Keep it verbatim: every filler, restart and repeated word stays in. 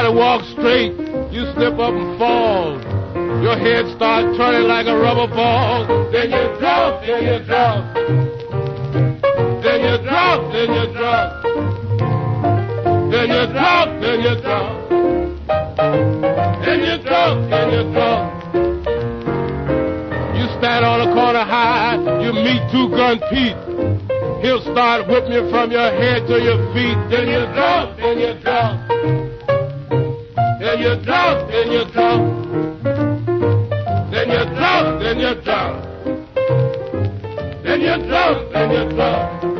to walk straight, you slip up and fall. Your head starts turning like a rubber ball. Then you drop, then you drop. Then you drop, then you drop. Then you drop, then you drop. Then you drop, then you drop. You stand on a corner high, you meet two-gun Pete. He'll start whipping you from your head to your feet. Then you drop, then you drop. Then you drop, then you drop. Then you drop, then you drop. Then you drop, then you drop.